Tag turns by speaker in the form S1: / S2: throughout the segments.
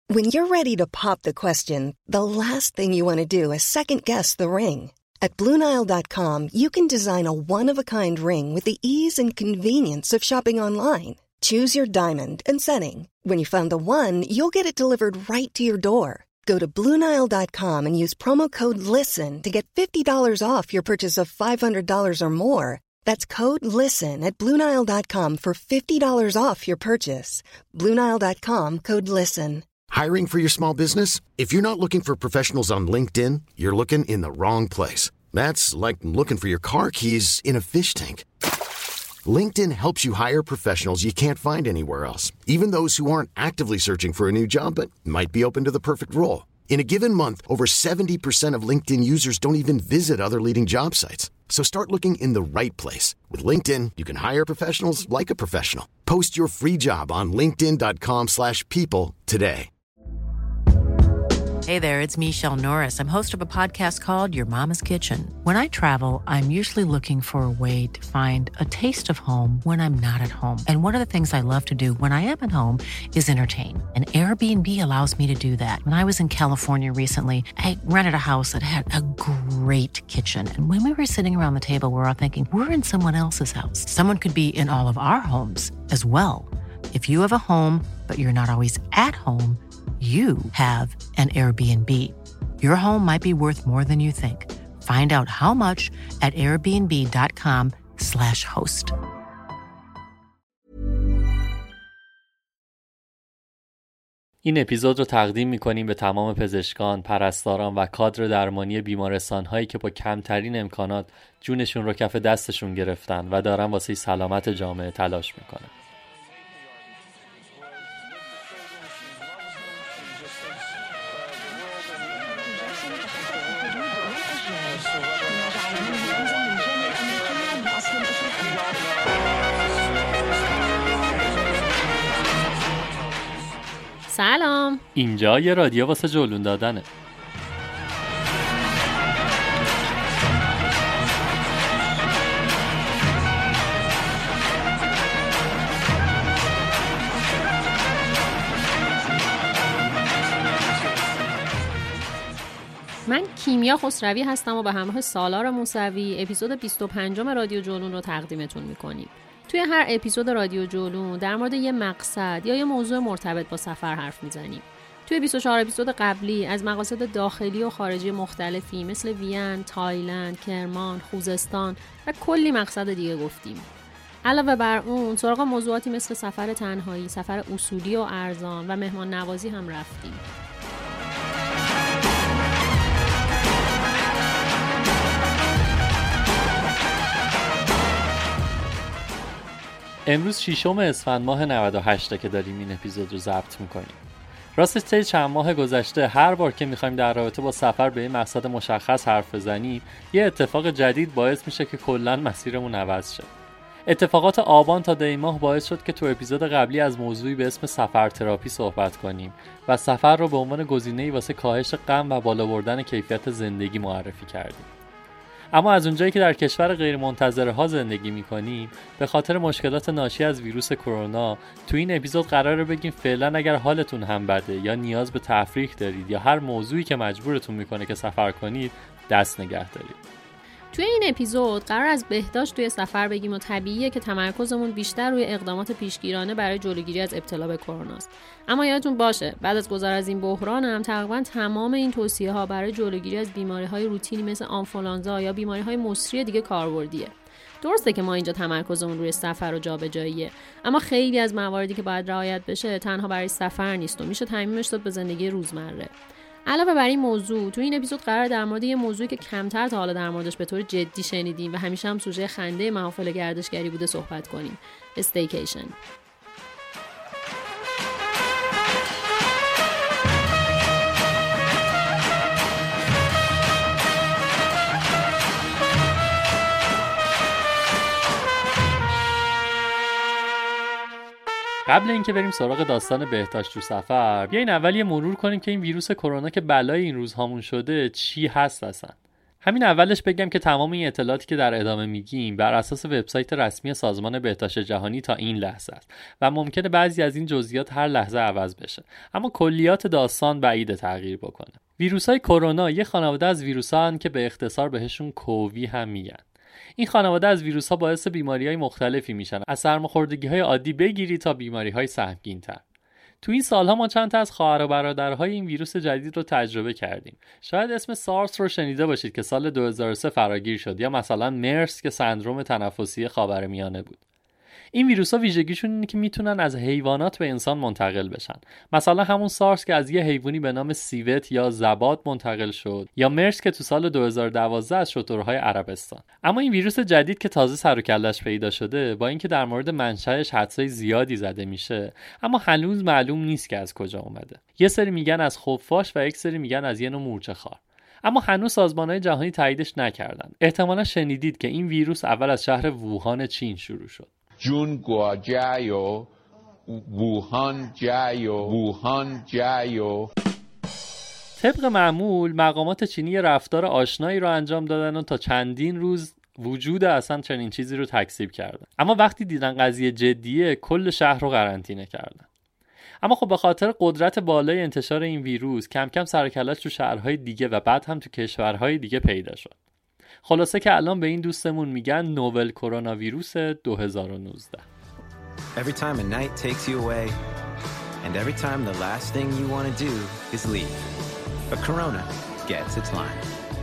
S1: When you're ready to pop the question, the last thing you want to do is second-guess the ring. At BlueNile.com, you can design a one-of-a-kind ring with the ease and convenience of shopping online. Choose your diamond and setting. When you find the one, you'll get it delivered right to your door. Go to BlueNile.com and use promo code LISTEN to get $50 off your purchase of $500 or more. That's code LISTEN at BlueNile.com for $50 off your purchase. BlueNile.com, code LISTEN.
S2: Hiring for your small business? If you're not looking for professionals on LinkedIn, you're looking in the wrong place. That's like looking for your car keys in a fish tank. LinkedIn helps you hire professionals you can't find anywhere else, even those who aren't actively searching for a new job but might be open to the perfect role. In a given month, over 70% of LinkedIn users don't even visit other leading job sites. So start looking in the right place. With LinkedIn, you can hire professionals like a professional. Post your free job on linkedin.com/people today.
S3: Hey there, it's Michelle Norris. I'm host of a podcast called Your Mama's Kitchen. When I travel, I'm usually looking for a way to find a taste of home when I'm not at home. And one of the things I love to do when I am at home is entertain. And Airbnb allows me to do that. When I was in California recently, I rented a house that had a great kitchen. And when we were sitting around the table, we're all thinking, we're in someone else's house. Someone could be in all of our homes as well. If you have a home, but you're not always at home, you have an Airbnb. Your home might be worth more than you think. Find out how much at airbnb.com/host.
S4: این اپیزود رو تقدیم می‌کنیم به تمام پزشکان، پرستاران و کادر درمانی بیمارستان‌هایی که با کمترین امکانات جونشون رو کف دستشون گرفتن و دارن واسه سلامت جامعه تلاش می‌کنن.
S5: سلام.
S4: اینجا یه رادیو واسه جلون دادنه.
S5: من کیمیا خسروی هستم و به همراه سالار موسوی اپیزود 25 رادیو جولون رو تقدیمتون میکنیم. توی هر اپیزود رادیو جولون در مورد یه مقصد یا یه موضوع مرتبط با سفر حرف میزنیم. توی 24 اپیزود قبلی از مقاصد داخلی و خارجی مختلفی مثل وین، تایلند، کرمان، خوزستان و کلی مقصد دیگه گفتیم. علاوه بر اون سراغ موضوعاتی مثل سفر تنهایی، سفر اصولی و ارزان و مهمان نوازی هم رفتیم.
S4: امروز 6 اسفند ماه 98 که داریم این اپیزود رو ضبط میکنیم. راستش طی چند ماه گذشته هر بار که میخوایم در رابطه با سفر به این مقصد مشخص حرف بزنیم یه اتفاق جدید باعث میشه که کلاً مسیرمون عوض شه. اتفاقات آبان تا دی ماه باعث شد که تو اپیزود قبلی از موضوعی به اسم سفر تراپی صحبت کنیم و سفر رو به عنوان گزینه‌ای واسه کاهش غم و بالا بردن کیفیت زندگی معرفی کردیم. اما از اونجایی که در کشور غیر منتظره ها زندگی میکنیم به خاطر مشکلات ناشی از ویروس کرونا تو این اپیزود قراره بگیم فعلا اگر حالتون هم بده یا نیاز به تفریح دارید یا هر موضوعی که مجبورتون میکنه که سفر کنید دست نگه دارید.
S5: توی این اپیزود قرار از بهداشت توی سفر بگیم و طبیعیه که تمرکزمون بیشتر روی اقدامات پیشگیرانه برای جلوگیری از ابتلا به کرونا است. اما یادتون باشه بعد از گذر از این بحران هم تقریبا تمام این توصیه‌ها برای جلوگیری از بیماری‌های روتینی مثل آنفولانزا یا بیماری‌های مصری دیگه کاربردیه. درسته که ما اینجا تمرکزمون روی سفر و جابجاییه، اما خیلی از مواردی که باید رعایت بشه تنها برای سفر نیست و میشه تعمیمش داد به زندگی روزمره. علاوه بر این موضوع تو این اپیزود قرار در مورد یه موضوعی که کمتر تا حالا در موردش به طور جدی شنیدیم و همیشه هم سوژه خنده محافل گردشگری بوده صحبت کنیم. استیکیشن.
S4: قبل اینکه بریم سراغ داستان بهداشت تو سفر بیاین اول یه مرور کنیم که این ویروس کرونا که بلای این روزهامون شده چی هست اصلا. همین اولش بگم که تمام این اطلاعاتی که در ادامه میگیم بر اساس وبسایت رسمی سازمان بهداشت جهانی تا این لحظه است و ممکنه بعضی از این جزئیات هر لحظه عوض بشه، اما کلیات داستان بعیده تغییر بکنه. ویروس‌های کرونا یه خانواده از ویروس‌ها هستند که به اختصار بهشون کووی هم میگن. این خانواده از ویروس‌ها باعث بیماری‌های مختلفی میشن، از سرماخوردگی‌های عادی بگیری تا بیماری‌های سهمگین‌تر. تو این سالها ما چند تا از خواهر و برادرهای این ویروس جدید رو تجربه کردیم. شاید اسم سارس رو شنیده باشید که سال 2003 فراگیر شد، یا مثلا مرس که سندروم تنفسی خاورمیانه بود. این ویروس‌ها ویژگیشون اینه که میتونن از حیوانات به انسان منتقل بشن. مثلا همون سارس که از یه حیوانی به نام سیوت یا زباد منتقل شد، یا مرس که تو سال 2012 از شترهای عربستان. اما این ویروس جدید که تازه سر و کله‌اش پیدا شده، با اینکه در مورد منشأش حدسای زیادی زده میشه، اما هنوز معلوم نیست که از کجا اومده. یه سری میگن از خفاش و یک سری میگن از یه نوع مورچه‌خوار. اما هنوز سازمان‌های جهانی تاییدش نکردن. احتمالاً شنیدید که این ویروس اول از شهر ووهان چین شروع شد. طبق معمول مقامات چینی رفتار آشنایی رو انجام دادن و تا چندین روز وجود اصلا چنین چیزی رو تکذیب کردن. اما وقتی دیدن قضیه جدیه کل شهر رو قرنطینه کردن. اما خب به خاطر قدرت بالای انتشار این ویروس کم کم سر و کله‌اش تو شهرهای دیگه و بعد هم تو کشورهای دیگه پیدا شد. خلاصه که الان به این دوستمون میگن نوول کرونا ویروس 2019.
S6: Every time a night takes you away and every time the last thing you want to do is leave. A corona gets its line.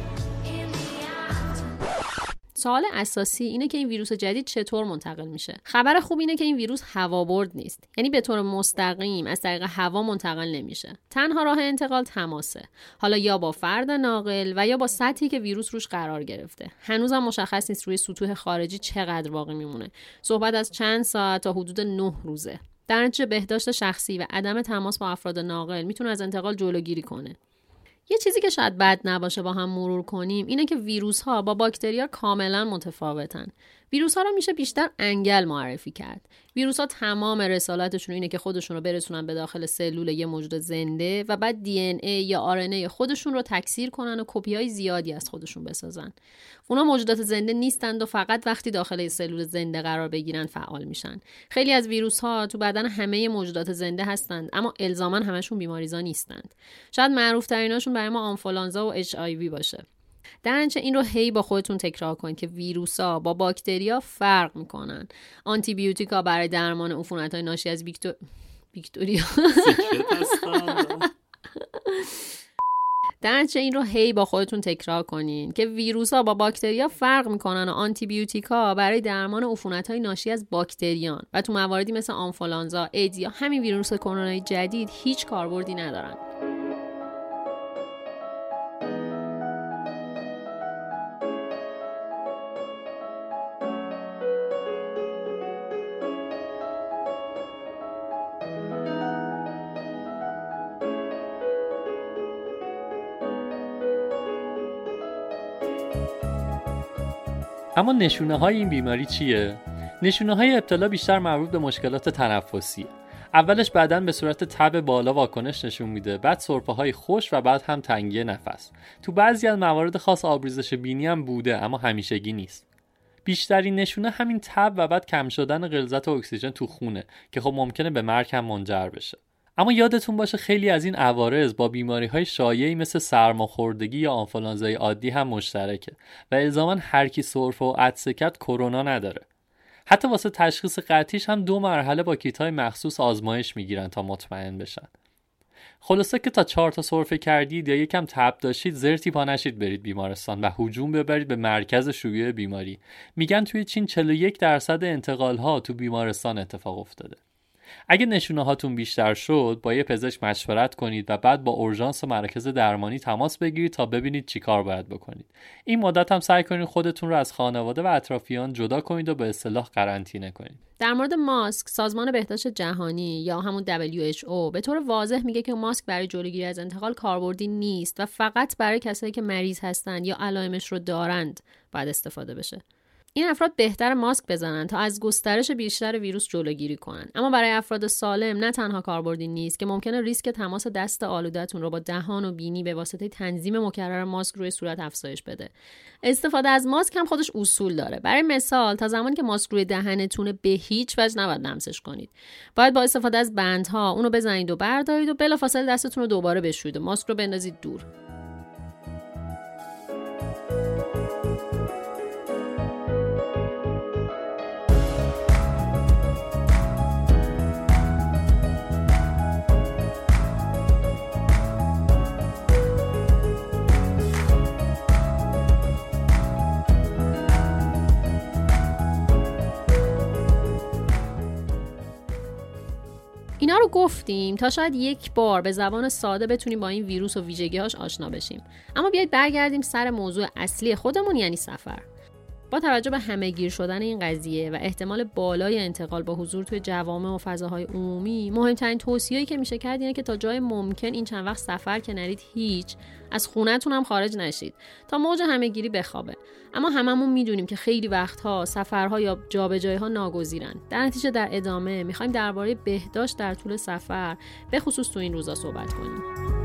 S5: سوال اساسی اینه که این ویروس جدید چطور منتقل میشه. خبر خوب اینه که این ویروس هوابرد نیست، یعنی به طور مستقیم از طریق هوا منتقل نمیشه. تنها راه انتقال تماسه، حالا یا با فرد ناقل و یا با سطحی که ویروس روش قرار گرفته. هنوزم مشخص نیست روی سطوح خارجی چقدر باقی میمونه. صحبت از چند ساعت تا حدود 9 روزه. در نتیجه بهداشت شخصی و عدم تماس با افراد ناقل میتونه از انتقال جلوگیری کنه. یه چیزی که شاید بد نباشه با هم مرور کنیم اینه که ویروس ها با باکتریا کاملا متفاوتن. ویروس ها رو میشه بیشتر انگل معرفی کرد. ویروس ها تمام رسالتشون اینه که خودشون رو برسونن به داخل سلول یه موجود زنده و بعد دی ان ای یا آر ان ای خودشون رو تکثیر کنن و کپی های زیادی از خودشون بسازن. اونا موجودات زنده نیستند و فقط وقتی داخل سلول زنده قرار بگیرن فعال میشن. خیلی از ویروس ها تو بدن همه موجودات زنده هستند، اما الزاما همشون بیماریزا نیستند. شاید معروف تریناشون برای ما آنفولانزا و اچ آی وی باشه. در نتیجه این رو هی با خودتون تکرار کنید که ویروسا با باکتریا فرق میکنن. آنتی بیوتیکا برای درمان عفونت‌های ناشی از بیکتوریا در نتیجه این رو هی با خودتون تکرار کنین که ویروسا با باکتریا فرق میکنن و آنتی بیوتیکا برای درمان عفونت‌های ناشی از باکتریان و تو مواردی مثل آنفولانزا، ایدز یا همین ویروس کرونایی جدید هیچ کاربردی ندارن.
S4: اما نشونه های این بیماری چیه؟ نشونه های ابتلا بیشتر مربوط به مشکلات تنفسیه. اولش بدن به صورت تب بالا واکنش نشون میده، بعد سرفه های خشک و بعد هم تنگی نفس. تو بعضی از موارد خاص آبریزش بینی هم بوده، اما همیشگی نیست. بیشترین نشونه همین تب و بعد کم شدن غلظت اکسیژن تو خونه که خب ممکنه به مرگ هم منجر بشه. اما یادتون باشه خیلی از این عوارض با بیماری‌های شایعی مثل سرماخوردگی یا آنفولانزای عادی هم مشترکه و الزاماً هر کی سرفه و عطسه کرد کرونا نداره. حتی واسه تشخیص قطعیش هم 2 مرحله با کیت‌های مخصوص آزمایش میگیرن تا مطمئن بشن. خلاصه که تا 4 تا سرفه کردید یا یکم تب داشتید زرتی پا نشید برید بیمارستان و هجوم ببرید به مرکز شیوع بیماری. میگن توی چین 41% انتقال‌ها تو بیمارستان اتفاق افتاده. اگه نشونه هاتون بیشتر شد با یه پزشک مشورت کنید و بعد با اورژانس و مرکز درمانی تماس بگیرید تا ببینید چی کار باید بکنید. این مدت هم سعی کنید خودتون رو از خانواده و اطرافیان جدا کنید و به اصطلاح قرنطینه کنید.
S5: در مورد ماسک، سازمان بهداشت جهانی یا همون WHO به طور واضح میگه که ماسک برای جلوگیری از انتقال کاربردی نیست و فقط برای کسایی که مریض هستن یا علائمش رو دارند باید استفاده بشه. این افراد بهتر ماسک بزنن تا از گسترش بیشتر ویروس جلوگیری کنن. اما برای افراد سالم نه تنها کاربردی نیست که ممکنه ریسک تماس دست آلوده‌تون رو با دهان و بینی به واسطه تنظیم مکرر ماسک روی صورت افزایش بده. استفاده از ماسک هم خودش اصول داره. برای مثال تا زمانی که ماسک روی دهنتونه به هیچ وجه نباید لمسش کنید. باید با استفاده از بندها اونو بزنید و بردارید و بلافاصله دستتون رو دوباره بشورید و ماسک رو بندازید دور. اینا رو گفتیم تا شاید یک بار به زبان ساده بتونیم با این ویروس و ویژگی‌هاش آشنا بشیم. اما بیایید برگردیم سر موضوع اصلی خودمون، یعنی سفر. با توجه به همه‌گیر شدن این قضیه و احتمال بالای انتقال با حضور توی جوامع و فضاهای عمومی، مهمترین توصیه‌ای که میشه کرد اینه که تا جای ممکن این چند وقت سفر که نرید هیچ از خونه‌تون هم خارج نشید تا موج همه‌گیری بخوابه. اما هممون میدونیم که خیلی وقتها سفرها یا جابجایی‌ها ناگزیرن. در نتیجه در ادامه می‌خوایم درباره بهداشت در طول سفر به خصوص تو این روزا صحبت کنیم.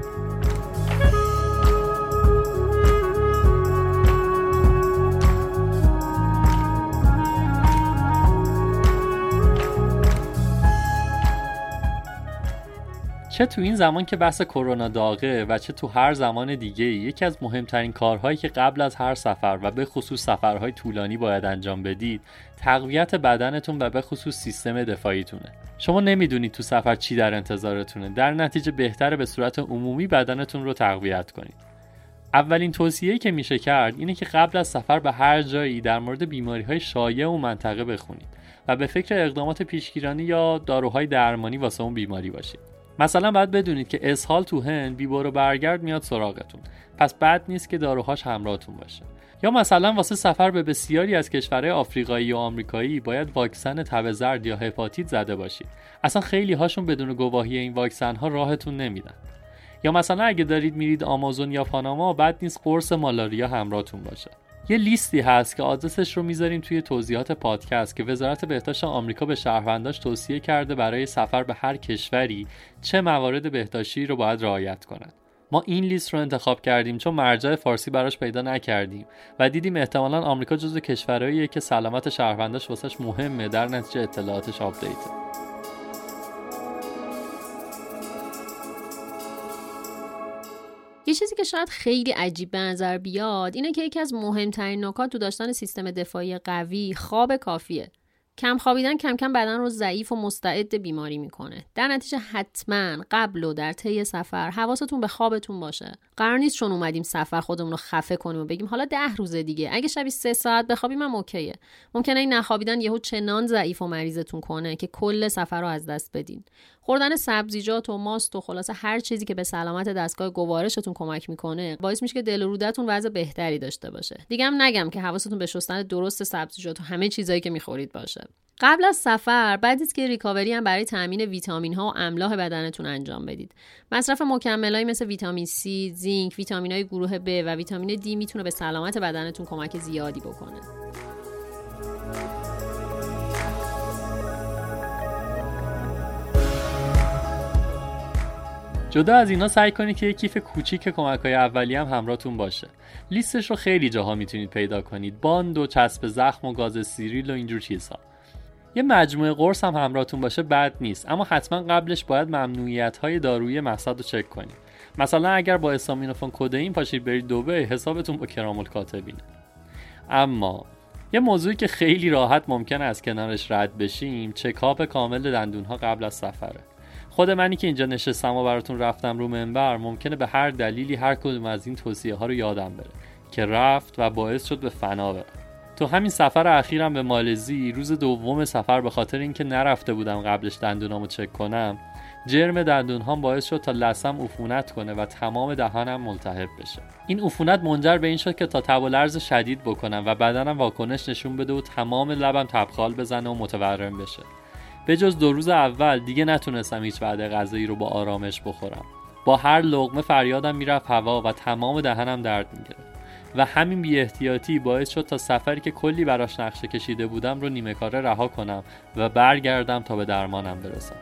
S4: چه تو این زمان که بحث کرونا داغه و چه تو هر زمان دیگه، یکی از مهمترین کارهایی که قبل از هر سفر و به خصوص سفرهای طولانی باید انجام بدید تقویت بدنتون و به خصوص سیستم دفاعیتونه. شما نمیدونید تو سفر چی در انتظارتونه، در نتیجه بهتره به صورت عمومی بدنتون رو تقویت کنید. اولین توصیه‌ای که میشه کرد اینه که قبل از سفر به هر جایی در مورد بیماری‌های شایع اون منطقه بخونید و به فکر اقدامات پیشگیرانه یا داروهای درمانی واسه اون بیماری باشید. مثلا باید بدونید که اسهال تو هند بی برو برگرد میاد سراغتون، پس بد نیست که داروهاش همراهتون باشه. یا مثلا واسه سفر به بسیاری از کشورهای آفریقایی و آمریکایی باید واکسن تب زرد یا هپاتیت زده باشید. اصلا خیلی هاشون بدون گواهی این واکسن ها راهتون نمیدن. یا مثلا اگه دارید میرید آمازون یا پاناما بد نیست قرص مالاریا همراهتون باشه. یه لیستی هست که آدرسش رو میذاریم توی توضیحات پادکست که وزارت بهداشت آمریکا به شهرونداش توصیه کرده برای سفر به هر کشوری چه موارد بهداشتی رو باید رعایت کنند. ما این لیست رو انتخاب کردیم چون مرجع فارسی براش پیدا نکردیم و دیدیم احتمالاً آمریکا جزو کشورهاییه که سلامت شهرونداش واسش مهمه، در نتیجه اطلاعاتش آپدیته.
S5: یه چیزی که شاید خیلی عجیب به نظر بیاد اینه که یکی از مهمترین نکات تو داشتن سیستم دفاعی قوی خواب کافیه. کم خوابیدن کم کم بدن رو ضعیف و مستعد بیماری میکنه. در نتیجه حتما قبل و در طی سفر حواستون به خوابتون باشه. قرار نیست چون اومدیم سفر خودمون رو خفه کنیم و بگیم حالا 10 روز دیگه اگه شبی 3 ساعت بخوابیم هم اوکیه. ممکنه این نخوابیدن یهو چنان ضعیف و مریضتون کنه که کل سفر رو از دست بدین. خوردن سبزیجات و ماست و خلاصه هر چیزی که به سلامت دستگاه گوارشتون کمک میکنه باعث میشه که دل و رودتون وضع بهتری داشته باشه. دیگه هم نگم که حواستون به شستن درست سبزیجات و همه چیزایی که میخورید باشه. قبل از سفر بعد از که ریکاوری هم برای تامین ویتامین ها و املاح بدنتون انجام بدید. مصرف مکملایی مثل ویتامین C، زینک، ویتامینای گروه B و ویتامین D میتونه به سلامت بدنتون کمک زیادی بکنه.
S4: جدا از اینا سعی کنید که یک کیف کوچیک کمک‌های اولیه هم همراهتون باشه. لیستش رو خیلی جاها میتونید پیدا کنید. باند و چسب زخم و گاز استریل و اینجور چیزها. یه مجموعه قرص هم همراهتون باشه بد نیست، اما حتما قبلش باید ممنوعیت‌های دارویی مقصد رو چک کنید. مثلا اگر با استامینوفن کدئین پاشید برید دبی حسابتون با کرام‌الکاتبینه. اما یه موضوعی که خیلی راحت ممکنه از کنارش رد بشیم چکاپ کامل دندون‌ها قبل از سفره. خود منی که اینجا نشستم و براتون رفتم رو منبر ممکنه به هر دلیلی هر کدوم از این توصیه‌ها رو یادم بره که رفت و باعث شد به فنا بره. تو همین سفر اخیرم به مالزی روز دوم سفر به خاطر اینکه نرفته بودم قبلش دندونامو چک کنم، جرم دندونهام باعث شد تا لثم عفونت کنه و تمام دهانم ملتهب بشه. این عفونت منجر به این شد که تا تب و لرز شدید بکنم و بدنم واکنش نشون بده و تمام لبم تبخال بزنه و متورم بشه. به جز 2 روز اول دیگه نتونستم هیچ وعده غذایی رو با آرامش بخورم. با هر لقمه فریادم میرفت هوا و تمام دهنم درد میگرفت. و همین بی‌احتیاطی باعث شد تا سفری که کلی براش نقشه کشیده بودم رو نیمه کاره رها کنم و برگردم تا به درمانم برسم.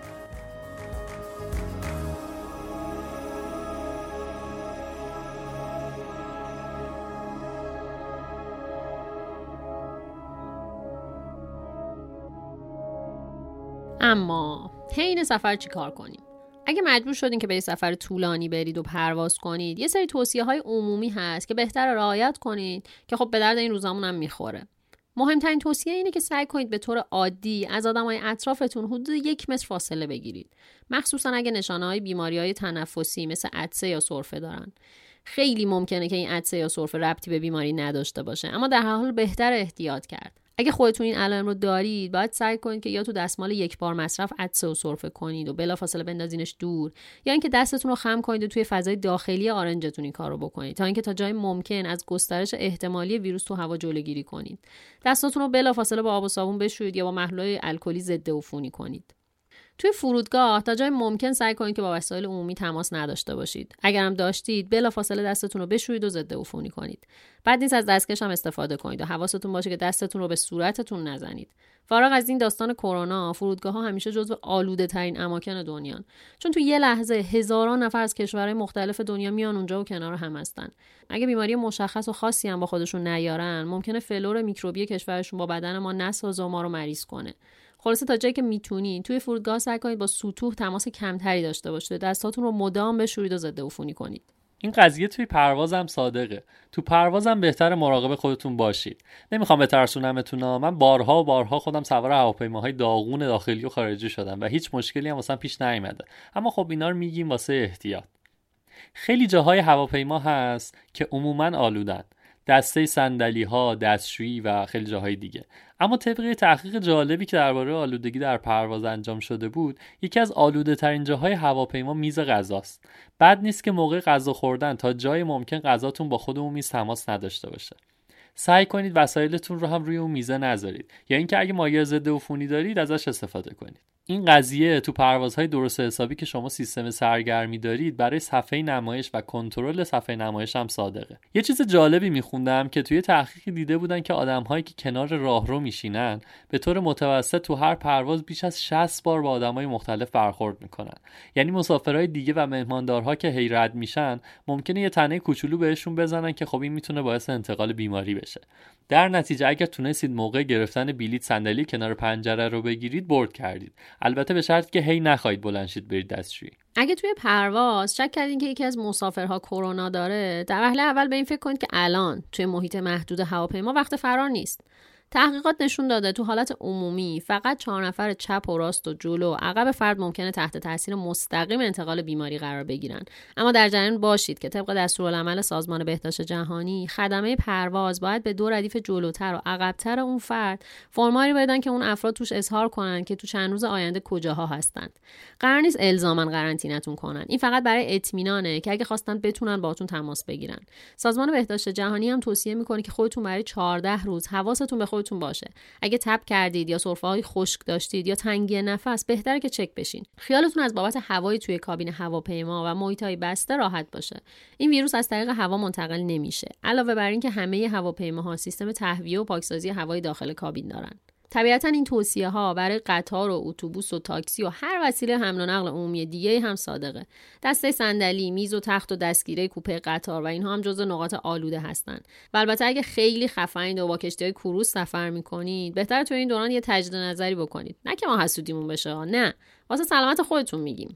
S5: اما حین سفر چی کار کنیم؟ اگه مجبور شدین که به یه سفر طولانی برید و پرواز کنید، یه سری توصیه‌های عمومی هست که بهتره رعایت کنید که خب به درد این روزامون هم میخوره. مهمترین توصیه اینه که سعی کنید به طور عادی از آدمای اطرافتون حدود 1 متر فاصله بگیرید، مخصوصا اگه نشانه‌های بیماری‌های تنفسی مثل عطسه یا سرفه دارن. خیلی ممکنه که این عطسه یا سرفه ربطی به بیماری نداشته باشه، اما در هر حال بهتره احتیاط کرد. اگه خودتون این علائم رو دارید، باید سعی کنید که یا تو دستمال یک بار مصرف عطسه و سرفه کنید و بلافاصله بندازینش دور، یا اینکه دستتون رو خم کنید و توی فضای داخلی آرنجتون این کارو بکنید تا اینکه تا جای ممکن از گسترش احتمالی ویروس تو هوا جلوگیری کنید. دستاتون رو بلافاصله با آب و صابون بشویید یا با محلول الکلی ضد عفونی کنید. توی فرودگاه تا جای ممکن سعی کنید که با وسایل عمومی تماس نداشته باشید. اگر هم داشتید بلافاصله دستتون رو بشویید و ضد عفونی کنید. بعد نیز از دستکش هم استفاده کنید و حواستون باشه که دستتون رو به صورتتون نزنید. فارغ از این داستان کرونا، فرودگاه‌ها همیشه جزو آلوده‌ترین اماکن دنیان، چون تو یه لحظه هزاران نفر از کشورهای مختلف دنیا میان اونجا و کنار هم هستن. اگه بیماری مشخص و خاصی هم با خودشون نیارن، ممکنه فلور میکروبی کشورشون با بدن ما نسازه و ما رو مریض کنه. خلاصه تا جایی که میتونید توی فرودگاه سعی کنید با سطوح تماس کمتری داشته باشید و دستاتون رو مدام بشورید و ضد عفونی کنید.
S4: این قضیه توی پروازم صادقه. تو پروازم بهتره مراقب خودتون باشید. نمیخوام بترسونمتون، من بارها و بارها خودم سوار هواپیماهای داغون داخلی و خارجی شدم و هیچ مشکلی هم واسم پیش نیومده. اما خب اینا رو میگیم واسه احتیاط. خیلی جاهای هواپیما هست که عموماً آلودن. دسته صندلی‌ها، دستشویی و خیلی جاهای دیگه. اما طبق تحقیق جالبی که درباره آلودگی در پرواز انجام شده بود، یکی از آلوده‌ترین جاهای هواپیما میز غذاست. بد نیست که موقع غذا خوردن تا جای ممکن غذاتون با خود اون میز تماس نداشته باشه. سعی کنید وسایلتون رو هم روی اون میزه نذارید، یا اینکه اگه مایع ضد عفونی دارید ازش استفاده کنید. این قضیه تو پروازهای درست حسابی که شما سیستم سرگرمی دارید برای صفحه نمایش و کنترل صفحه نمایش هم صادقه. یه چیز جالبی میخوندم که توی تحقیقی دیده بودن که آدم‌هایی که کنار راهرو میشینن به طور متوسط تو هر پرواز بیش از 60 بار با آدمای مختلف برخورد میکنن. یعنی مسافرهای دیگه و مهماندارها که هی رد میشن ممکنه یه تنه کوچولو بهشون بزنن که خب این میتونه باعث انتقال بیماری بشه. در نتیجه اگر تونستید موقع گرفتن بلیط صندلی کنار پنجره رو بگیرید، برد کردید. البته به شرط که هی نخواهید بلند شید برید دستشویی.
S5: اگه توی پرواز شک کردین که یکی از مسافرها کرونا داره، در وهله اول به این فکر کنید که الان توی محیط محدود هواپیما وقت فرار نیست. تحقیقات نشون داده تو حالت عمومی فقط 4 نفر چپ و راست و جلو و عقب فرد ممکنه تحت تاثیر مستقیم انتقال بیماری قرار بگیرن. اما در جریان باشید که طبق دستورالعمل سازمان بهداشت جهانی، خدمه پرواز باید به 2 ردیف جلوتر و عقب‌تر اون فرد فرماری بدن که اون افراد توش اظهار کنن که تو چند روز آینده کجاها هستند. قرار نیست الزاماً قرنطینه‌تون کنن. این فقط برای اطمینانه که اگه خواستن بتونن باهاتون تماس بگیرن. سازمان بهداشت جهانی هم توصیه میکنه که خودتون برای 14 روز حواستون به خودتون باشه. اگه تب کردید یا سرفه‌های خشک داشتید یا تنگی نفس، بهتره که چک بشین. خیالتون از بابت هوایی توی کابین هواپیما و محیط‌های بسته راحت باشه. این ویروس از طریق هوا منتقل نمیشه. علاوه بر این که همه هواپیماها سیستم تهویه و پاکسازی هوای داخل کابین دارن. طبیعتاً این توصیه‌ها برای قطار و اتوبوس و تاکسی و هر وسیله حمل و نقل عمومی دیگه هم صادقه. دسته صندلی، میز و تخت و دستگیره کوپه قطار و اینها هم جزو نقاط آلوده هستن. و البته اگه خیلی خفنید و با کشتی‌های کروز سفر می‌کنید، بهتره تو این دوران یه تجدید نظری بکنید. نه که ما حسودیمون بشه، نه. واسه سلامت خودتون میگیم.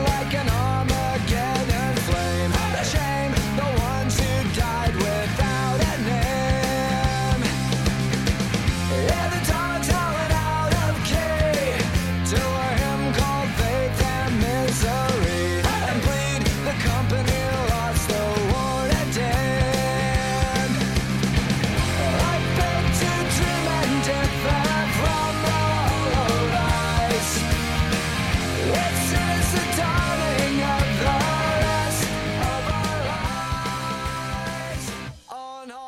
S7: Down like an Armageddon flame. The shame, the ones who died without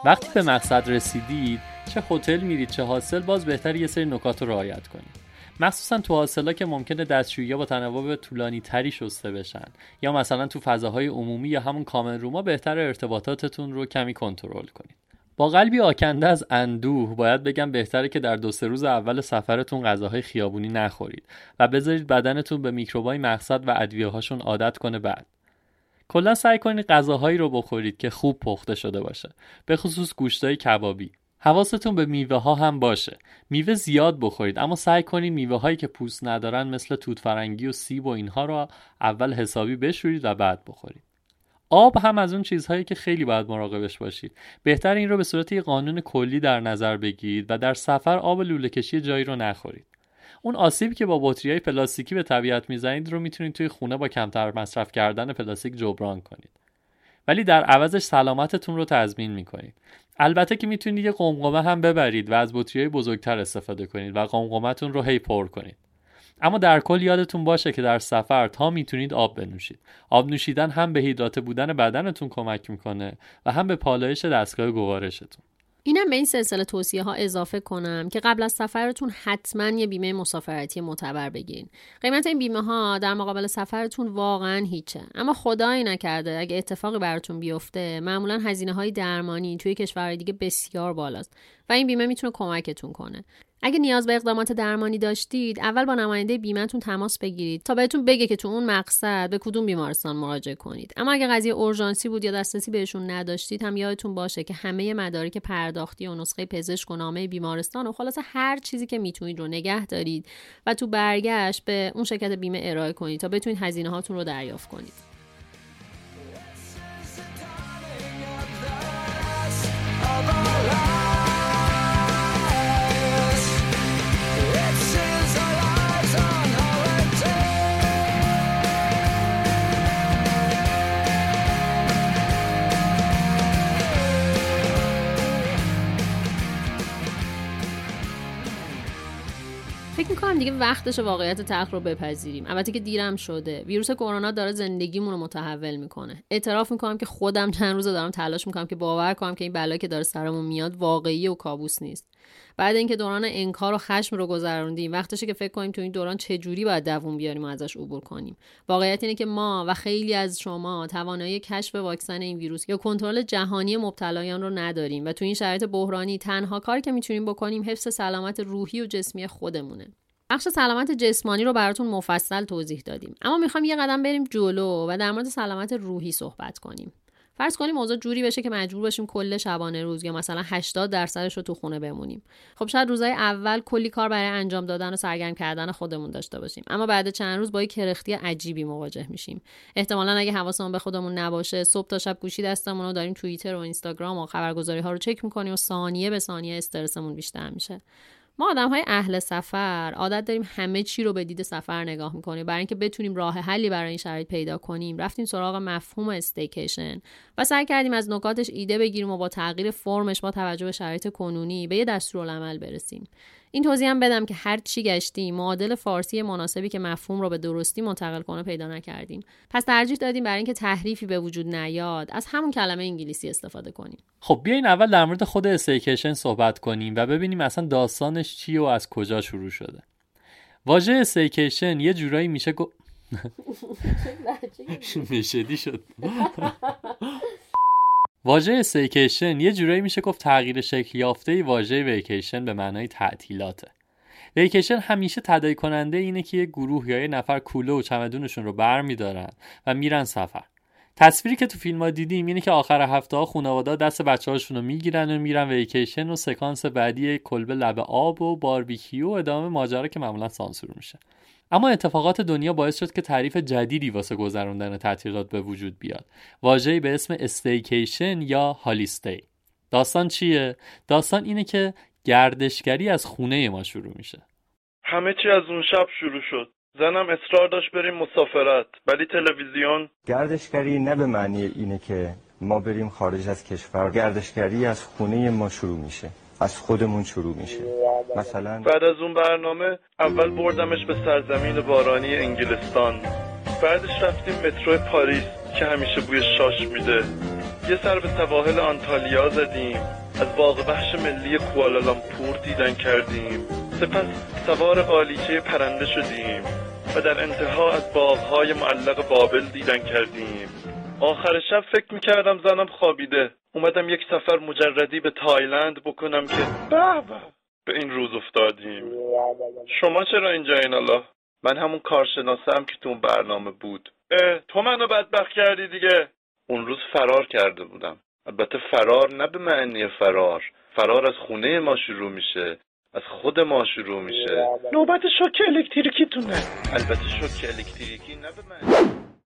S4: وقتی به مقصد رسیدید، چه هتل میرید چه هاستل، باز بهتره یه سری نکات رو رعایت کنید. مخصوصا تو هاستل‌ها که ممکنه دستشویی‌ها با تناوب طولانی تری شسته بشن، یا مثلا تو فضاهای عمومی یا همون کامن روما بهتره ارتباطاتتون رو کمی کنترل کنید. با قلبی آکنده از اندوه باید بگم بهتره که در 2-3 روز اول سفرتون غذاهای خیابونی نخورید و بذارید بدنتون به میکروبای مقصد و ادویه‌هاشون عادت کنه. بعد کلا سعی کنید غذاهایی رو بخورید که خوب پخته شده باشه، به خصوص گوشتای کبابی. حواستون به میوه ها هم باشه. میوه زیاد بخورید، اما سعی کنید میوه هایی که پوست ندارن مثل توت فرنگی و سیب و اینها رو اول حسابی بشورید و بعد بخورید. آب هم از اون چیزهایی که خیلی باید مراقبش باشید. بهتر این رو به صورت یک قانون کلی در نظر بگیرید و در سفر آب لوله کشی جایی رو نخورید. اون آسیبی که با بطری‌های پلاستیکی به طبیعت میزنید رو میتونید توی خونه با کمتر مصرف کردن پلاستیک جبران کنید. ولی در عوضش سلامتتون رو تضمین میکنید. البته که میتونید یه قمقمه هم ببرید و از بطری‌های بزرگتر استفاده کنید و قمقمه‌تون رو هی پر کنید. اما در کل یادتون باشه که در سفر تا میتونید آب بنوشید. آب نوشیدن هم به هیدراته بودن بدنتون کمک میکنه و هم به پالایش دستگاه گوارشتون.
S5: اینم به این سلسله توصیه ها اضافه کنم که قبل از سفرتون حتما یه بیمه مسافرتی معتبر بگیرین. قیمت این بیمه ها در مقابل سفرتون واقعا هیچه، اما خدایی نکرده اگه اتفاقی براتون بیفته معمولا هزینه های درمانی توی کشورهای دیگه بسیار بالاست و این بیمه میتونه کمکتون کنه. اگه نیاز به اقدامات درمانی داشتید، اول با نماینده بیمه‌تون تماس بگیرید تا بهتون بگه که تو اون مقصد به کدوم بیمارستان مراجعه کنید. اما اگه قضیه اورژانسی بود یا دسترسی بهشون نداشتید، هم یادتون باشه که همه مدارک پرداختی و نسخه پزشک و نامه بیمارستان و خلاصه هر چیزی که میتونید رو نگه دارید و تو برگشت به اون شرکت بیمه ارائه کنید تا بتونید هزینه هاتون رو دریافت کنید. فکر می‌کنم دیگه وقتش واقعیت تلخ رو بپذیریم. البته که دیرم شده. ویروس کرونا داره زندگیمون رو متحول میکنه. اعتراف میکنم که خودم چند روزه دارم تلاش میکنم که باور کنم که این بلا که داره سرمون میاد واقعی و کابوس نیست. بعد اینکه دوران انکار و خشم رو گذروندیم، وقتشه که فکر کنیم تو این دوران چه جوری باید دووم بیاریم و ازش عبور کنیم. واقعیت اینه که ما و خیلی از شما توانایی کشف واکسن این ویروس یا کنترل جهانی مبتلایان رو نداریم و تو این شرایط بحرانی تنها کاری که میتونیم بکنیم حفظ سلامت روحی و جسمی خودمونه. بخش سلامت جسمانی رو براتون مفصل توضیح دادیم، اما میخوام یه قدم بریم جلو و در مورد سلامت روحی صحبت کنیم. فرض کنیم موضوع جوری بشه که مجبور باشیم کل شبانه روز یا مثلا 80% رو تو خونه بمونیم. خب شاید روزهای اول کلی کار برای انجام دادن و سرگرم کردن خودمون داشته باشیم، اما بعد چند روز با یک کرختی عجیبی مواجه میشیم. احتمالاً اگه حواسمون به خودمون نباشه، صبح تا شب گوشی دستمون رو داریم توییتر و اینستاگرام و خبرگزاری ها رو چک می‌کنیم و ثانیه به ثانیه استرسمون بیشتر میشه. ما آدم‌های اهل سفر عادت داریم همه چی رو به دید سفر نگاه می‌کنیم. برای اینکه بتونیم راه حلی برای این شرایط پیدا کنیم، رفتیم سراغ مفهوم استیکیشن و سعی کردیم از نکاتش ایده بگیریم و با تغییر فرمش با توجه به شرایط کنونی به یه دستورالعمل برسیم. این توضیح هم بدم که هر چی گشتیم معادل فارسی مناسبی که مفهوم رو به درستی منتقل کنه پیدا نکردیم. پس ترجیح دادیم برای اینکه تحریفی به وجود نیاد از همون کلمه انگلیسی استفاده کنیم.
S4: خب بیاین اول در مورد خود استیکیشن صحبت کنیم و ببینیم اصلا داستانش چیه و از کجا شروع شده. واژه استیکیشن یه جورایی میشه نشدی شد. واژه استیکیشن یه جورایی میشه گفت تغییر شکل یافته واژه ویکیشن به معنای تعطیلاته. ویکیشن همیشه تداعی کننده اینه که یه گروه یا یه نفر کوله و چمدونشون رو برمی‌دارن و میرن سفر. تصویری که تو فیلم‌ها دیدیم اینه که آخر هفته‌ها خانواده‌ها دست بچه‌هاشون رو میگیرن و میرن ویکیشن و سکانس بعدی کلبه لب آب و باربیکیو و ادامه ماجرا که معمولا سانسور میشه. اما اتفاقات دنیا باعث شد که تعریف جدیدی واسه گذروندن تعطیلات به وجود بیاد. واژه‌ای به اسم استیکیشن یا هالیستی. داستان چیه؟ داستان اینه که گردشگری از خونه ما شروع میشه.
S7: همه چی از اون شب شروع شد. زنم اصرار داشت بریم مسافرت، ولی تلویزیون.
S8: گردشگری نه به معنی اینه که ما بریم خارج از کشور. گردشگری از خونه ما شروع میشه، از خودمون شروع میشه. مثلا
S7: بعد از اون برنامه اول بردمش به سرزمین بارانی انگلستان، بعدش رفتیم مترو پاریس که همیشه بوی شاش میده. یه سر به سواحل آنتالیا زدیم، از باغ وحش ملی کوالالامپور دیدن کردیم، سپس سوار قالیچه پرنده شدیم و در انتها از باغ‌های معلق بابل دیدن کردیم. آخر شب فکر می‌کردم زنم خوابیده، اومدم یک سفر مجردی به تایلند بکنم که به این روز افتادیم. شما چرا اینجایین الله؟ من همون کارشناسم که تو اون برنامه بود. تو منو بدبخت کردی دیگه. اون روز فرار کرده بودم. البته فرار نه به معنی فرار از خونه ما شروع میشه، از خود ما شروع میشه. نوبت شوک الکتریکیتونه. البته شوک الکتریکی نه به معنی.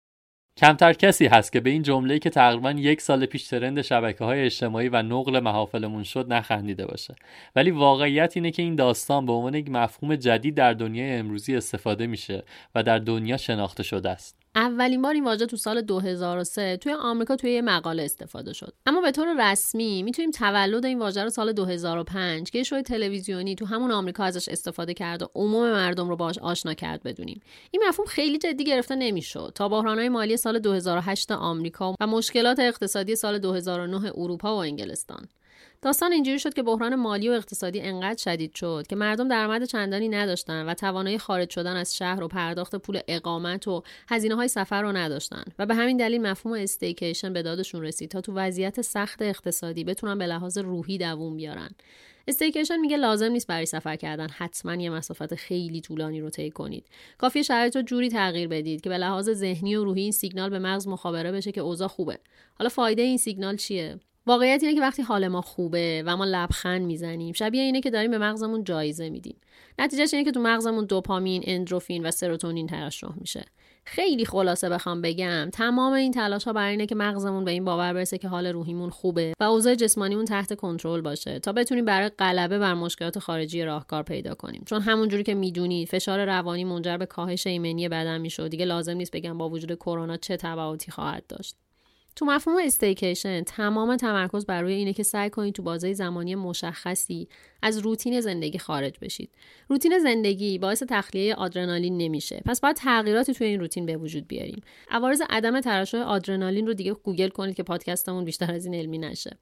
S4: کمتر کسی هست که به این جمله‌ای که تقریباً 1 سال پیش ترند شبکه‌های اجتماعی و نقل محافلمون شد نخندیده باشه. ولی واقعیت اینه که این داستان به عنوان یک مفهوم جدید در دنیای امروزی استفاده میشه و در دنیا شناخته شده است.
S5: اولین بار این واژه تو سال 2003 توی آمریکا توی یه مقاله استفاده شد. اما به طور رسمی میتونیم تولد این واژه رو سال 2005 که شوی تلویزیونی تو همون آمریکا ازش استفاده کرد و عموم مردم رو باهاش آشنا کرد بدونیم. این مفهوم خیلی جدی گرفته نمیشد تا بحران‌های مالی سال 2008 آمریکا و مشکلات اقتصادی سال 2009 اروپا و انگلستان. داستان اینجوری شد که بحران مالی و اقتصادی انقدر شدید شد که مردم درآمد چندانی نداشتن و توانایی خارج شدن از شهر و پرداخت پول اقامت و هزینه‌های سفر رو نداشتن و به همین دلیل مفهوم استیکیشن به دادشون رسید تا تو وضعیت سخت اقتصادی بتونن به لحاظ روحی دووم بیارن. استیکیشن میگه لازم نیست برای سفر کردن حتما یه مسافت خیلی طولانی رو طی کنید. کافیه شرایط رو جوری تغییر بدید که به لحاظ ذهنی و روحی این سیگنال به مغز مخابره بشه که اوضاع خوبه. حالا فایده این سیگنال چیه؟ واقعیت اینه که وقتی حال ما خوبه و ما لبخند میزنیم، شبیه اینه که داریم به مغزمون جایزه میدیم. نتیجهش اینه که تو مغزمون دوپامین، اندروفین و سروتونین ترشح میشه. خیلی خلاصه بخوام بگم، تمام این تلاش‌ها برای اینه که مغزمون به این باور برسه که حال روحیمون خوبه و اوضاع جسمانیمون تحت کنترل باشه تا بتونیم برای غلبه بر مشکلات خارجی راهکار پیدا کنیم. چون همونجوری که میدونید فشار روانی منجر به کاهش ایمنی بدن میشه. دیگه لازم نیست بگم با وجود کرونا چه تبعاتی خواهد داشت. تو مفهوم استیکیشن تمام تمرکز بر روی اینه که سعی کنید تو بازه زمانی مشخصی از روتین زندگی خارج بشید. روتین زندگی باعث تخلیه آدرنالین نمیشه. پس باید تغییراتی توی این روتین به وجود بیاریم. عوارض عدم ترشح آدرنالین رو دیگه گوگل کنید که پادکستمون بیشتر از این علمی نشه.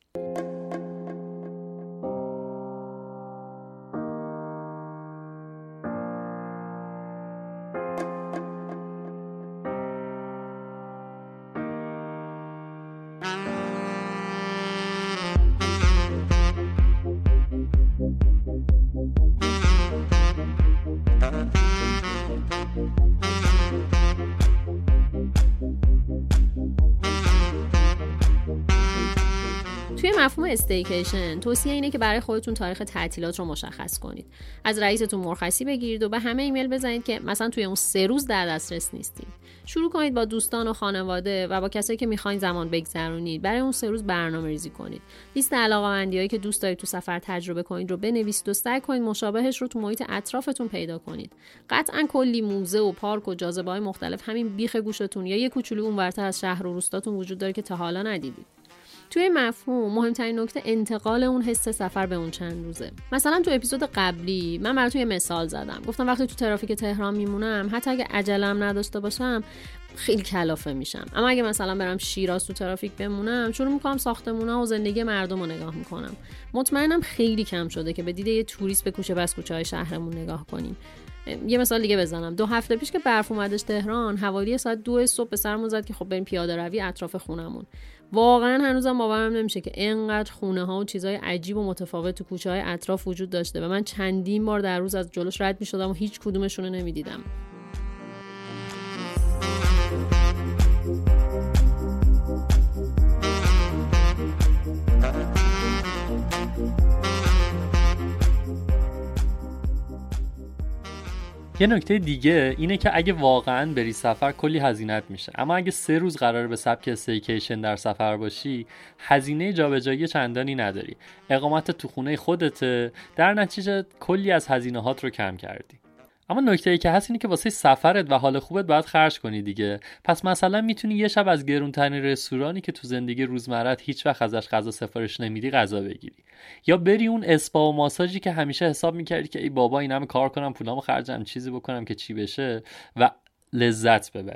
S5: توی مفهوم استیکیشن توصیه اینه که برای خودتون تاریخ تعطیلات رو مشخص کنید. از رئیستون مرخصی بگیرید و به همه ایمیل بزنید که مثلا توی اون 3 روز در دسترس نیستید. شروع کنید با دوستان و خانواده و با کسایی که میخواین زمان بگذرونید. برای اون 3 روز برنامه‌ریزی کنید. لیست علاقه‌مندیایی که دوست دارید تو سفر تجربه کنید رو بنویسید و سعی کنید مشابهش رو تو محیط اطرافتون پیدا کنید. قطعاً کلی موزه و پارک و جاذبه‌های مختلف همین بیخ گوشتون یا یه کوچولو اونورتر از شهر و روستاتون وجود داره که تا حالا ندیدید. توی مفهوم مهمترین نکته انتقال اون حس سفر به اون چند روزه. مثلا تو اپیزود قبلی من براتون یه مثال زدم. گفتم وقتی تو ترافیک تهران میمونم حتی اگه عجله‌ام نداشته باشم خیلی کلافه میشم. اما اگه مثلا برم شیراز تو ترافیک بمونم شروع میکنم ساختمونا و زندگی مردم رو نگاه میکنم. مطمئنم خیلی کم شده که به دید یه توریست به کوچه بس کوچه‌های شهرمون نگاه کنیم. یه مثال دیگه بزنم. 2 هفته پیش که برف اومدش تهران حوالی ساعت 2 صبح به سرمون زد که خب بریم پیاده روی اطراف خونمون. واقعا هنوزم باورم نمیشه که اینقدر خونه ها و چیزای عجیب و متفاوت تو کوچه های اطراف وجود داشته و من چندین بار در روز از جلوش رد میشدم و هیچ کدومشون رو نمیدیدم.
S4: یه نکته دیگه اینه که اگه واقعاً بری سفر کلی هزینه‌ات میشه، اما اگه 3 روز قراره به سبک استیکیشن در سفر باشی هزینه جابجایی چندانی نداری. اقامت تو خونه خودته، در نتیجه کلی از هزینه‌هات رو کم کردی. اما نکته‌ای که هست اینه که واسه سفرت و حال خوبت باید خرج کنی دیگه. پس مثلا میتونی یه شب از گرونترین رستورانی که تو زندگی روزمرت هیچ وقت ازش غذا سفارش نمیدی غذا بگیری، یا بری اون اسپا و ماساژی که همیشه حساب میکردی که ای بابا این همه کار کنم پولامو خرجم چیزی بکنم که چی بشه و لذت ببری.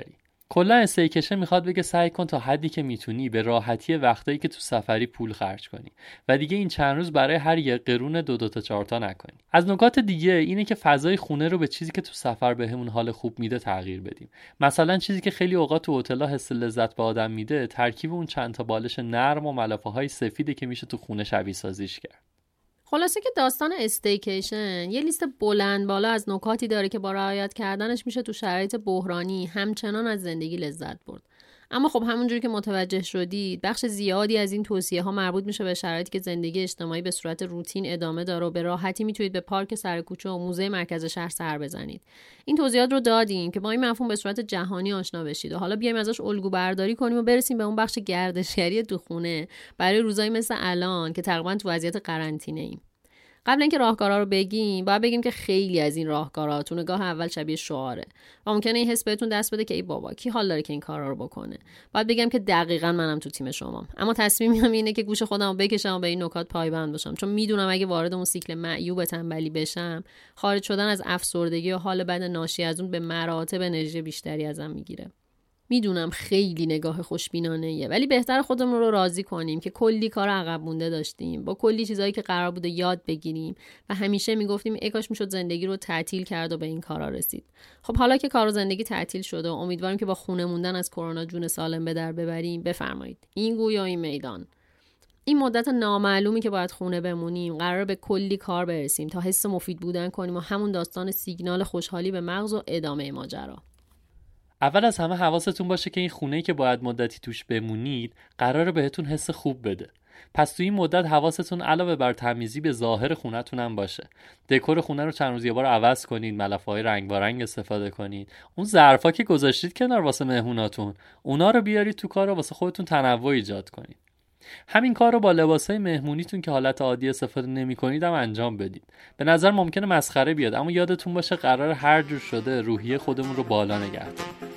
S4: کلا استیکیشن میخواد بگه سعی کن تا حدی که میتونی به راحتی وقتایی که تو سفری پول خرج کنی و دیگه این چند روز برای هر یک قرون 2 تا 4 تا نکنی. از نکات دیگه اینه که فضای خونه رو به چیزی که تو سفر بهمون حال خوب میده تغییر بدیم. مثلا چیزی که خیلی اوقات تو هتل‌ها حس لذت به آدم میده ترکیب اون چند تا بالش نرم و ملافه‌های سفیده که میشه تو خونه شبیه سازیش کرد.
S5: خلاصه که داستان استیکیشن یه لیست بلند بالا از نکاتی داره که با رعایت کردنش میشه تو شرایط بحرانی همچنان از زندگی لذت برد. اما خب همونجوری که متوجه شدید بخش زیادی از این توصیه ها مربوط میشه به شرایطی که زندگی اجتماعی به صورت روتین ادامه داره و به راحتی میتونید به پارک سر کوچه و موزه مرکز شهر سر بزنید. این توضیحات رو دادیم که با این مفهوم به صورت جهانی آشنا بشید و حالا بیایم ازش الگو برداری کنیم و برسیم به اون بخش گردشگری تو خونه برای روزایی مثل الان که تقریبا تو وضعیت قرنطینه ایم. قبل اینکه راهکارا رو بگیم باید بگیم که خیلی از این راهکارا تو نگاه اول شبیه شعاره و ممکنه این حس بهتون دست بده که ای بابا کی حال داره که این کارا رو بکنه. باید بگم که دقیقاً منم تو تیم شمام، اما تصمیمم اینه که گوش خودم رو بکشم و به این نکات پایبند باشم، چون میدونم اگه وارد اون سیکل معیوب تنبلی بشم خارج شدن از افسردگی و حال بد ناشی از اون به مراتب انرژی بیشتری ازم میگیره. میدونم خیلی نگاه خوشبینانه‌ایه، ولی بهتر خودمون رو راضی کنیم که کلی کار عقب مونده داشتیم با کلی چیزایی که قرار بوده یاد بگیریم و همیشه میگفتیم ای کاش میشد زندگی رو تعطیل کرد و به این کارا رسید. خب حالا که کار و زندگی تعطیل شده و امیدواریم که با خونه موندن از کرونا جون سالم به در ببریم، بفرمایید این گویا این میدان. این مدت نامعلومی که باید خونه بمونیم قراره به کلی کار برسیم تا حس مفید بودن کنیم و همون داستان سیگنال خوشحالی به مغز و ادامه ماجرا.
S4: اول از همه حواستون باشه که این خونه‌ای که باید مدتی توش بمونید قراره بهتون حس خوب بده. پس توی این مدت حواستون علاوه بر تمیزی به ظاهر خونه‌تون هم باشه. دکور خونه رو چند روز یه بار عوض کنید، ملافه‌های رنگارنگ استفاده کنید. اون ظرفا که گذاشتید کنار واسه مهموناتون، اونا رو بیارید تو کار و واسه خودتون تنوع ایجاد کنید. همین کار رو با لباسای مهمونیتون که حالت عادی استفاده نمی‌کنید هم انجام بدید. به نظر ممکنه مسخره بیاد، اما یادتون باشه قرار هر جور شده روحیه خودمون رو بالا نگه داریم.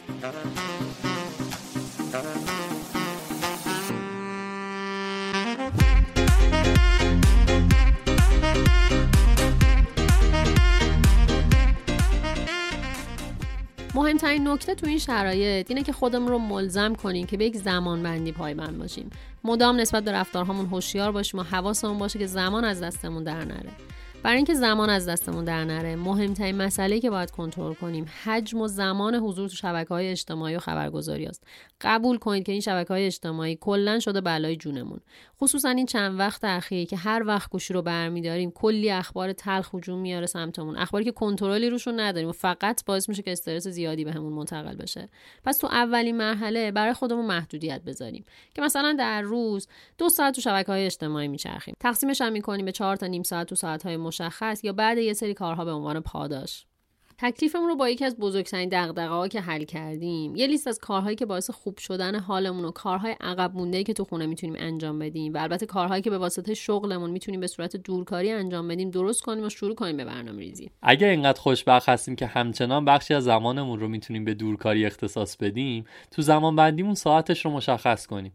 S5: مهمترین نکته تو این شرایط اینه که خودمون رو ملزم کنیم که به یک زمان بندی پایبند باشیم. مدام نسبت به رفتارهامون هوشیار باشیم و حواسمون باشه که زمان از دستمون در نره. برای اینکه زمان از دستمون در نره، مهمترین مسئله‌ای که باید کنترل کنیم حجم و زمان حضور تو شبکه‌های اجتماعی و خبرگزاری است. قبول کنید که این شبکه‌های اجتماعی کلاً شده بلای جونمون. خصوصا این چند وقت اخیر که هر وقت گوشی رو برمی‌داریم کلی اخبار تلخ هجوم میاره سمتمون. اخباری که کنترلی روشون نداریم و فقط باعث میشه که استرس زیادی بهمون منتقل بشه. پس تو اولین مرحله برای خودمون محدودیت بذاریم که مثلا در روز 2 ساعت تو شبکه‌های اجتماعی میچرخیم. تقسیمش هم می‌کنیم به 4 تا نیم ساعت تو ساعت‌های مشخص یا بعد یه سری کارها به عنوان پاداش. تکلیفمون رو با یکی از بزرگترین دغدغه‌ها که حل کردیم، یه لیست از کارهایی که باعث خوب شدن حالمون و کارهای عقب مونده‌ای که تو خونه میتونیم انجام بدیم و البته کارهایی که به واسطه شغلمون میتونیم به صورت دورکاری انجام بدیم درست کنیم و شروع کنیم به برنامه‌ریزی.
S4: اگه اینقدر خوشبخت هستیم که همچنان بخشی از زمانمون رو میتونیم به دورکاری اختصاص بدیم، تو زمان بندیمون ساعتش رو مشخص کنیم.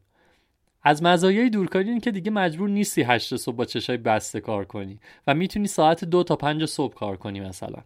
S4: از مزایای دورکاری این که دیگه مجبور نیستی 8 صبح با چشای بسته کار کنی و میتونی ساعت 2 تا 5 صبح کار کنی مثلا.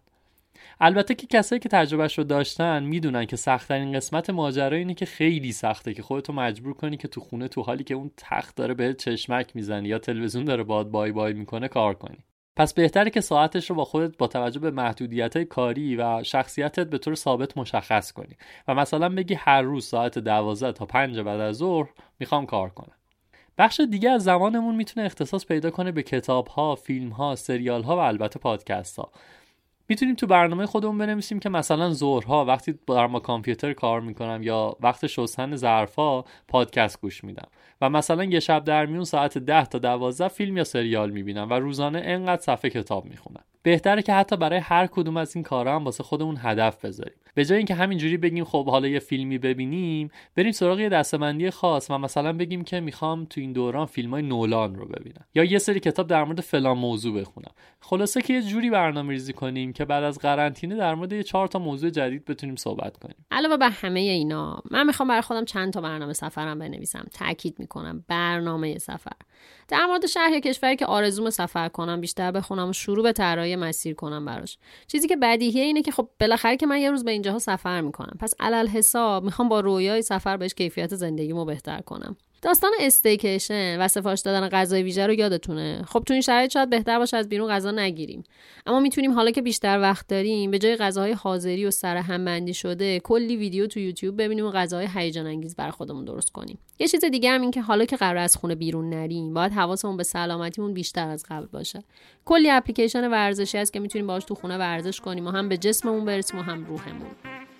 S4: البته که کسایی که تجربهش رو داشتن میدونن که سخت‌ترین قسمت ماجرا اینه که خیلی سخته که خودتو مجبور کنی که تو خونه تو حالی که اون تخت داره بهت چشمک میزنه یا تلویزیون داره باهات بای بای میکنه کار کنی. پس بهتره که ساعتش رو با خودت با توجه به محدودیت‌های کاری و شخصیتت به طور ثابت مشخص کنی و مثلا بگی هر روز ساعت 12 تا 5 بعد از ظهر میخوام کار کنم. بخش دیگه از زمانمون میتونه اختصاص پیدا کنه به کتاب‌ها، فیلم‌ها، سریال‌ها و البته پادکست‌ها. میتونیم تو برنامه خودمون بنویسیم که مثلا ظهرها وقتی با کامپیوتر کار میکنم یا وقت شستن ظرفا پادکست گوش میدم و مثلا یه شب در میون ساعت 10 تا 12 فیلم یا سریال میبینم و روزانه انقدر صفحه کتاب میخونم. بهتره که حتی برای هر کدوم از این کارا هم واسه خودمون هدف بذاریم. به جای اینکه همینجوری بگیم خب حالا یه فیلمی ببینیم، بریم سراغ یه دسته‌بندی خاص و مثلا بگیم که میخوام تو این دوران فیلمای نولان رو ببینم یا یه سری کتاب در مورد فلان موضوع بخونم. خلاصه که یه جوری برنامه‌ریزی کنیم که بعد از قرنطینه در مورد یه 4 تا موضوع جدید بتونیم صحبت کنیم.
S5: علاوه بر همه اینا، من میخوام برای خودم چند تا برنامه سفرم بنویسم. تاکید میکنم برنامه سفر. در مورد شهر یا کشوری که آرزوم سفر کنم، بیشتر بخونم و شروع به طراحی مسیر کنم براش. چیزی که بدیهیه اینه که خب بالاخره که من یه روز به اینجاها سفر میکنم، پس علل حساب میخوام با رویای سفر بهش کیفیت زندگیمو بهتر کنم. داستان استیکیشن و سفارش دادن غذای ویژه رو یادتونه؟ خب تو این شرایط شاید بهتر باشه از بیرون غذا نگیریم، اما میتونیم حالا که بیشتر وقت داریم به جای غذاهای حاضری و سرهم بندی شده کلی ویدیو تو یوتیوب ببینیم و غذاهای هیجان انگیز برای خودمون درست کنیم. یه چیز دیگه هم این که حالا که قرار از خونه بیرون نریم، باید حواسمون به سلامتیمون بیشتر از قبل باشه. کلی اپلیکیشن ورزشی هست که میتونیم باهاش تو خونه ورزش کنیم و هم به جسممون برسیم و هم روحمون.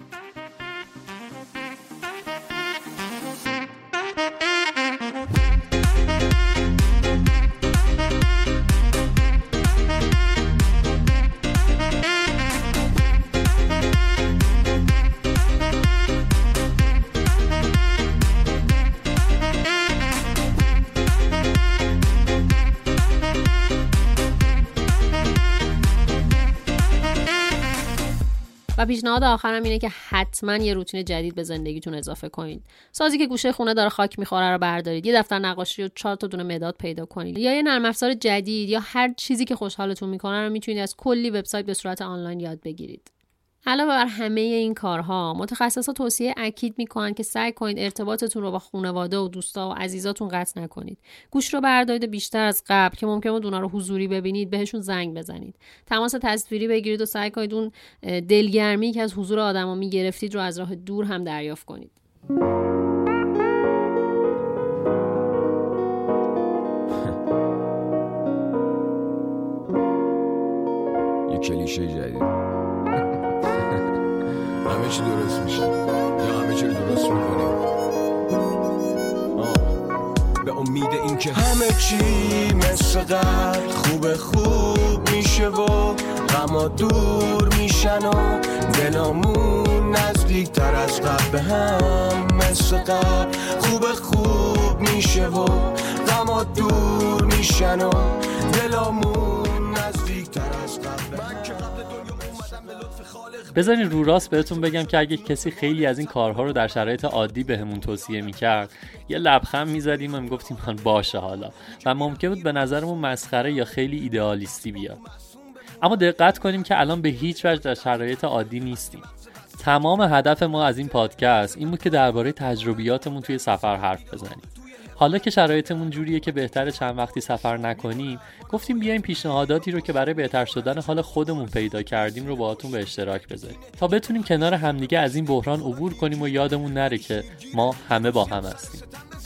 S5: و پیشنهاد آخرم اینه که حتما یه روتین جدید به زندگیتون اضافه کنید. سازی که گوشه خونه داره خاک میخوره رو بردارید، یه دفتر نقاشی و 4 تا دونه مداد پیدا کنید، یا یه نرم افزار جدید یا هر چیزی که خوشحالتون میکنه رو میتونید از کلی وبسایت به صورت آنلاین یاد بگیرید. علاوه بر همه این کارها، متخصصا توصیه اکید میکنن که سعی کنید ارتباطتون رو با خانواده و دوستا و عزیزاتون قطع نکنید. گوش رو بردارید، بیشتر از قبل که ممکنه اونا رو حضوری ببینید بهشون زنگ بزنید. تماس تصویری بگیرید و سعی کنید اون دلگرمی که از حضور آدما میگرفتید رو از راه دور هم دریافت کنید.
S9: یه کلیشه جدید. همه چی درست میشه یا همه چی درست میکنیم به امید این که همه چی مثل قبل خوب میشه و غما دور میشن و دلامون نزدیکتر از قبل به هم مثل قبل خوب میشه و غما دور میشن و دلامون نزدیکتر از قبل.
S4: بذارین رو راست بهتون بگم که اگه کسی خیلی از این کارها رو در شرایط عادی بهمون توصیه میکرد، یه لبخند میزدیم و میگفتیم من باشه حالا، و ممکن بود به نظرمون مسخره یا خیلی ایدئالیستی بیاد. اما دقت کنیم که الان به هیچ وجه در شرایط عادی نیستیم. تمام هدف ما از این پادکست این بود که درباره تجربیاتمون توی سفر حرف بزنیم. حالا که شرایطمون جوریه که بهتره چند وقتی سفر نکنیم، گفتیم بیایم پیشنهاداتی رو که برای بهتر شدن حال خودمون پیدا کردیم رو باهاتون به اشتراک بذاریم تا بتونیم کنار همدیگه از این بحران عبور کنیم و یادمون نره که ما همه با هم هستیم.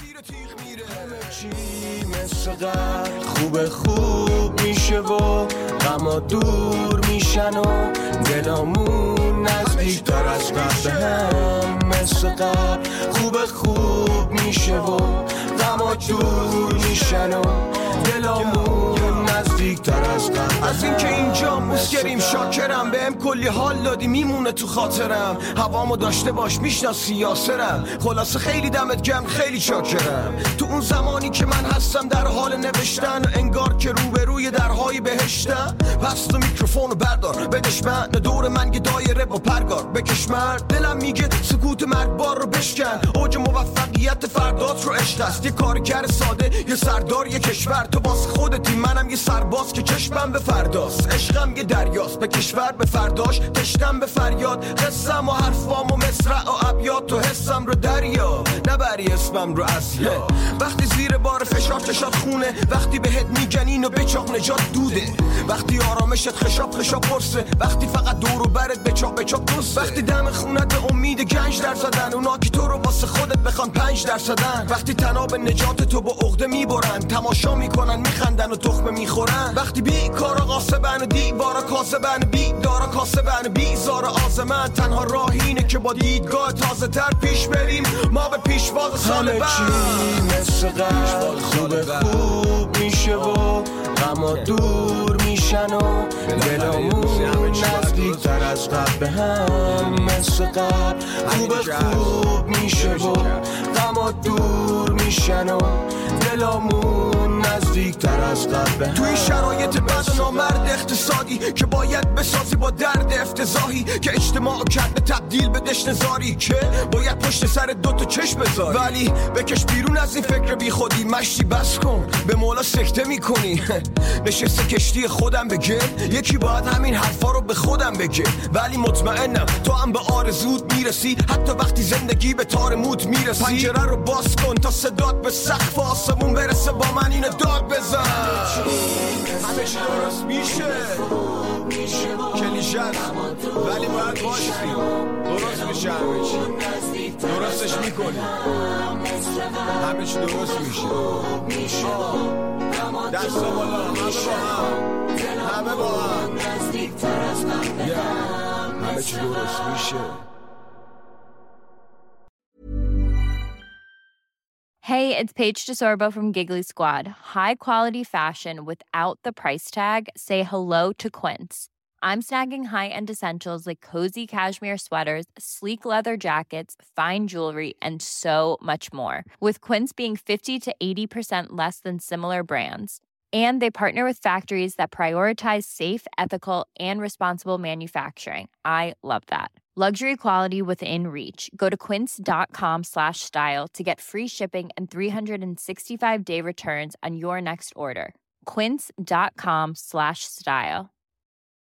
S9: خوب میشه و غما دور میشن و دلامون نزدیکتر از قبل هم مثل قبل خوب میشه و غما دور میشن و دلامون نزدیکتر از قبل. از این که اینجا مسکریم شاکرم، بهم کلی حال دادی میمونه تو خاطرم، هوامو داشته باش میشناسی یاسرم، خلاصه خیلی دمت گرم خیلی شاکرم. تو اون زمانی که من هستم در حال نوشتن و انگار که روبروی درهای بهشتم، پس تو میکروفونو بردار بدش من دور من یه دایره با پرگار بکش مرد، دلم میگه سکوت مرگبار رو بشکن، اوج موفقیت فردات رو عشق است، یه کارگر ساده یه سردار یه کشور، تو واسه خودتی منم یه سرباز که چشمم به فرداست، عشقم یه دریاست به کشور به فرداش، تشتم به فریاد، قصم و حرفام و مصرع و ابیات، تو حسم رو دریا نبری اسمم رو اصلا، وقتی زیر بار فشار چشات خونه، وقتی بهت میگن اینو بچاق نجات دوده، وقتی آرامشت خشاب پرسه، وقتی فقط دور و برت بچاق دوسته، وقتی دم خونت به امید گنج در زدن، اونا که تو رو واسه خودت بخوان 5%، وقتی تناب نجات تو با عقده میبرن، تماشا میکنن میخندن و تخمه میخورن، وقتی بیکارا قاسبن و دیوارا کاسبن، بیدارا کاسبن بیزار آزمن، تنها راه اینه که با دیدگاه تازه تر پیش بریم، ما به پیشواز سال بعد. همه چی مثل قبل خوب میشه و غما دور میشه میشن و دلامون نزدیک تر از قبل به هم مثل قبل خوب میشه و غما دور میشن و دلامون نزدیک تر از قبل به هم. توی شرایط بد و نامرد اقتصادی که باید بسازی با درد افتضاحی که اجتماع کرده تبدیل به دشنزاری که باید پشت سر دوتا چشم بذاری ولی بکش بیرون از این فکر بی خودی مشتی بس کن به مولا سکته میکنی نشسته کشتی خودم بگه یکی باید همین حرفا رو به خودم بگه ولی مطمئنم تو هم به آرزوت میرسی حتی وقتی زندگی به تار موت میرسی پنجره رو باز کن تا صدات به سقف آسمون برسه با من اینو داد بزن همه چی درست میشه کلیشه ولی باید باشی درست میشه همه چی درستش میکنی همه چی درست میشه دست بالا همه با هم همه چی درست میشه.
S10: Hey, it's Paige DeSorbo from Giggly Squad. High quality fashion without the price tag. Say hello to Quince. I'm snagging high-end essentials like cozy cashmere sweaters, sleek leather jackets, fine jewelry, and so much more. With Quince being 50 to 80% less than similar brands. And they partner with factories that prioritize safe, ethical, and responsible manufacturing. I love that. Luxury quality within reach. Go to quince.com/style to get free shipping and 365-day returns on your next order. Quince.com/style.